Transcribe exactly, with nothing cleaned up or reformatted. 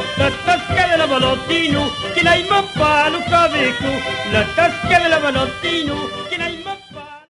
la tasca della Valottino, che n'hai ma fa Luca Veco, la tasca della Valottino, che n'hai